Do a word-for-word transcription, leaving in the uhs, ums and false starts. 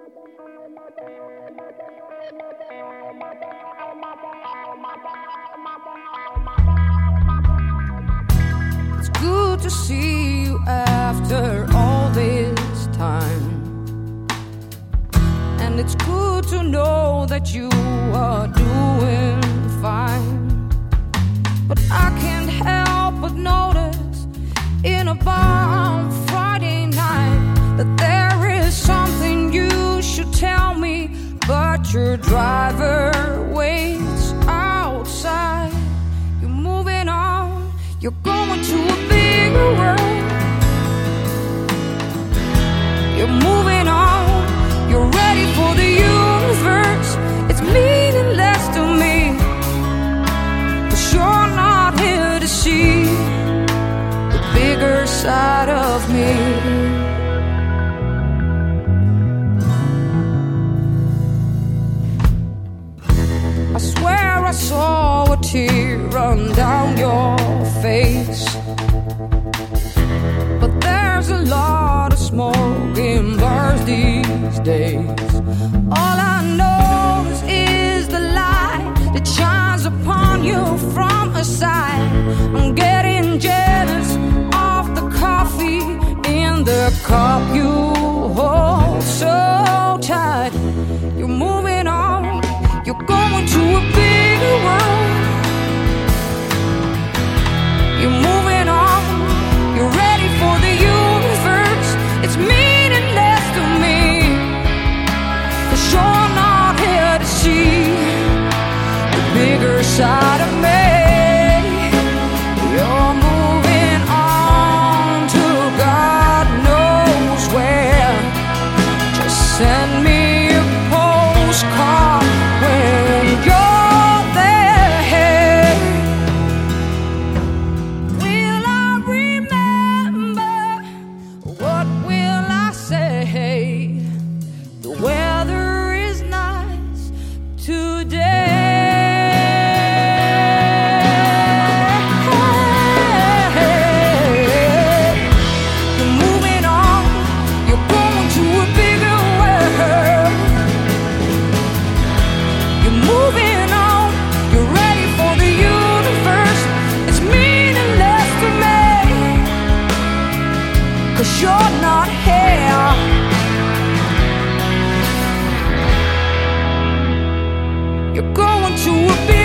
It's good to see you after all this time, and it's good to know that you are doing fine. But I can't help but notice in a bar on Friday night that there is something you should tell me, but your driver waits outside. You're moving on, you're going to a bigger world. You're moving on, you're ready for the universe. It's meaningless to me, 'cause you're not here to see the bigger side of me. I swear I saw a tear run down your face, but there's a lot of smoke in bars these days. All I notice is the light that shines upon you from a side. I'm getting jealous of the coffee in the cup you hold so tight. You're moving on, you're going to a bigger world. You're moving on, you're ready for the universe. It's meaningless to me, 'cause you're not here to see the bigger side of me. You're moving on to God knows where. Just send me a postcard when you're there. Will I remember? What will I say? The weather is nice today. You're moving on, you're going to a bigger world. You're moving on, you're ready for the universe. It's meaningless to me, 'cause you're not here. You're going to a big